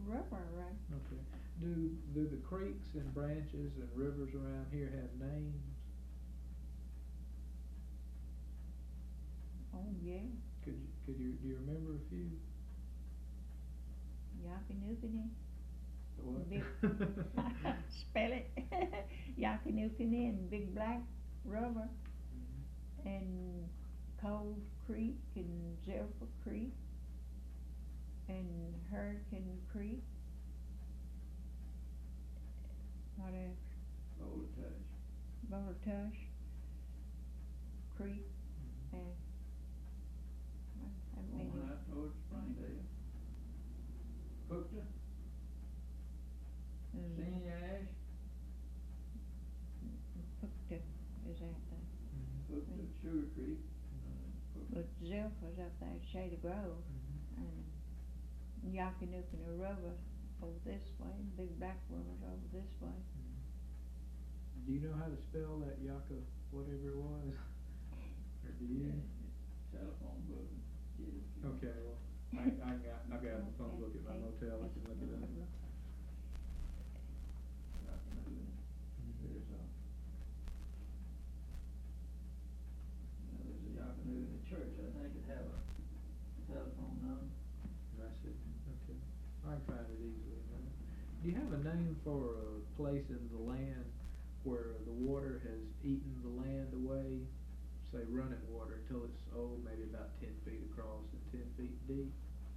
river, right? Okay. Do the creeks and branches and rivers around here have names? Oh, yeah, Do you remember a few? Yakanukene, What? big, spell it, Yakanukene and Big Black River, Mhm. and Cold Creek and Zephyr Creek, and Hurricane Creek, what else? Old Touch. Volatush Creek, Mhm. and, how Going many? out towards Springdale. Cookta, Senior Ash, Pukta is out there, Mhm. Cookta, Sugar Creek, but Cookta. Zephyr's up there at Shady Grove, Mhm. and Yakanukene River over this way, and Big Black River's over this way. Mhm. Do you know how to spell that Yaka, whatever it was? Or do you? Telephone book, get it. if you want. Okay, well, I got a phone book at my motel, I can look it up. Yakanugany. There's a Yakanugany church, I think it have a telephone number. I see, okay. I can find it easily enough. Do you have a name for a place in the land where the water has eaten the land away? Say running water till it's, maybe about 10 feet across and 10 feet deep?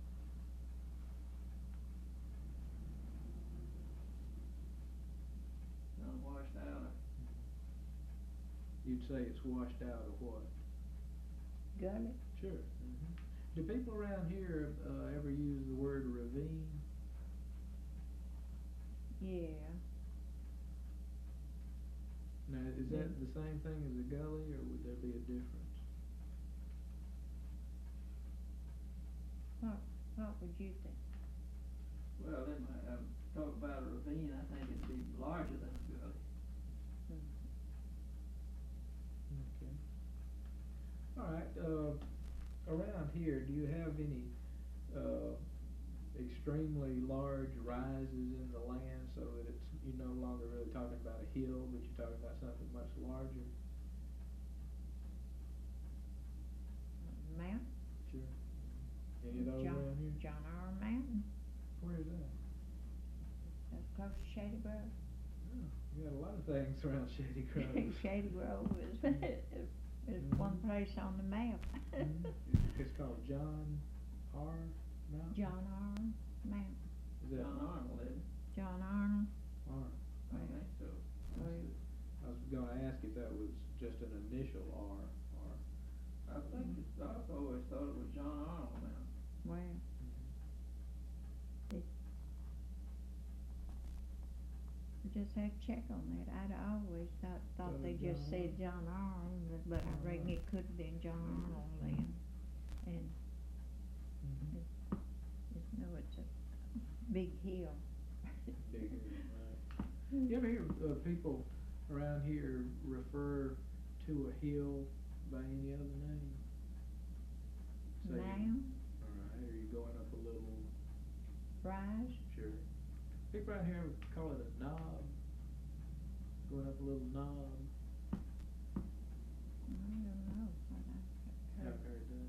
Done washed out. You'd say it's washed out of what? Gully, Sure. Mhm. Do people around here, ever use the word ravine? yeah, Now, is that the same thing as a gully, or would there be a difference? what would you think? Well, they might have, talk about a ravine, I think it'd be larger than a gully. Okay. All right, around here, do you have any, extremely large rises in the land so that it's, you're no longer really talking about a hill, but you're talking about something much larger? Mountain, Sure. Any of those around here? John R. Mountain, Where is that? that's close to Shady Grove. Oh, you got a lot of things around Shady Grove. Shady Grove is one place on the map. Mhm. It's called John R. Mountain? John R. Mountain, Is that John Arnold, isn't it? John Arnold, R? I think so. I was gonna ask if that was just an initial R, or. I think it's, I've always thought it was John Arnold now. well, we just have to check on that, I'd always thought Thought they it was just John said John Arnold, but I reckon it could have been John Arnold then, and Mhm. just know it's a big hill. Big area, right. You ever hear, people around here refer to a hill by any other name? Say, Mound, alright, or you going up a little, rise, sure. People around here call it a knob, going up a little knob. I don't know, what I Haven't heard that.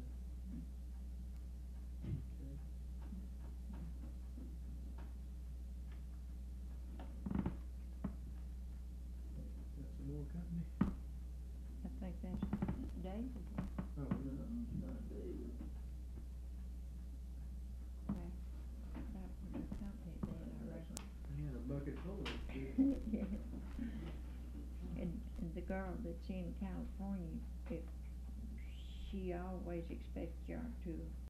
Okay. Got some more company? I think that's David, Oh, No, it's not David. well, that was a company then, I reckon. he had a bucket full of it. Yeah. And the girl that's in California, she always expects y'all to